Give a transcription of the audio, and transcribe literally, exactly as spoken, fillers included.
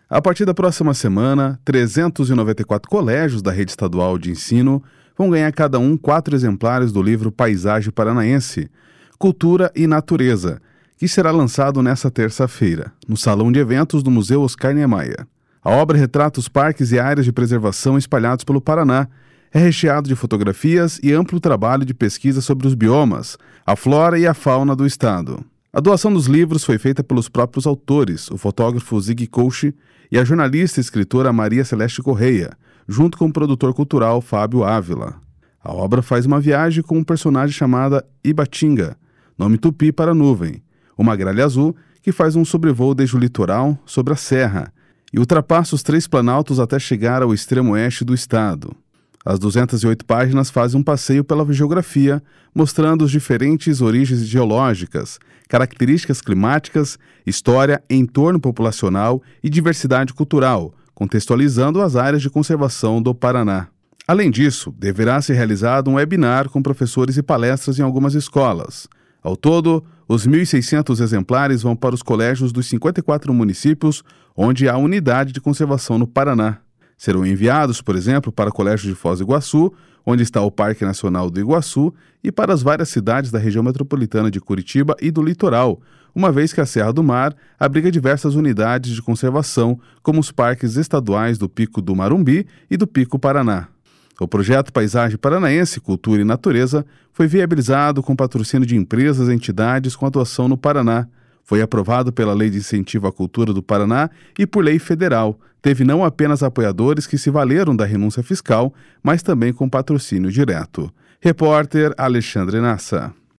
A partir da próxima semana, trezentos e noventa e quatro colégios da rede estadual de ensino vão ganhar cada um quatro exemplares do livro Paisagem Paranaense, Cultura e Natureza, que será lançado nesta terça-feira, no Salão de Eventos do Museu Oscar Niemeyer. A obra retrata os parques e áreas de preservação espalhados pelo Paraná, é recheado de fotografias e amplo trabalho de pesquisa sobre os biomas, a flora e a fauna do estado. A doação dos livros foi feita pelos próprios autores, o fotógrafo Zig Kouchi e a jornalista e escritora Maria Celeste Correia, junto com o produtor cultural Fábio Ávila. A obra faz uma viagem com um personagem chamada Ibatinga, nome tupi para nuvem, uma gralha azul que faz um sobrevoo desde o litoral sobre a serra e ultrapassa os três planaltos até chegar ao extremo oeste do estado. As duzentas e oito páginas fazem um passeio pela geografia, mostrando as diferentes origens geológicas, características climáticas, história, entorno populacional e diversidade cultural, contextualizando as áreas de conservação do Paraná. Além disso, deverá ser realizado um webinar com professores e palestras em algumas escolas. Ao todo, os mil e seiscentos exemplares vão para os colégios dos cinquenta e quatro municípios onde há unidade de conservação no Paraná. Serão enviados, por exemplo, para o Colégio de Foz do Iguaçu, onde está o Parque Nacional do Iguaçu, e para as várias cidades da região metropolitana de Curitiba e do litoral, uma vez que a Serra do Mar abriga diversas unidades de conservação, como os parques estaduais do Pico do Marumbi e do Pico Paraná. O projeto Paisagem Paranaense, Cultura e Natureza foi viabilizado com patrocínio de empresas e entidades com atuação no Paraná. Foi aprovado pela Lei de Incentivo à Cultura do Paraná e por lei federal. Teve não apenas apoiadores que se valeram da renúncia fiscal, mas também com patrocínio direto. Repórter Alexandre Nassa.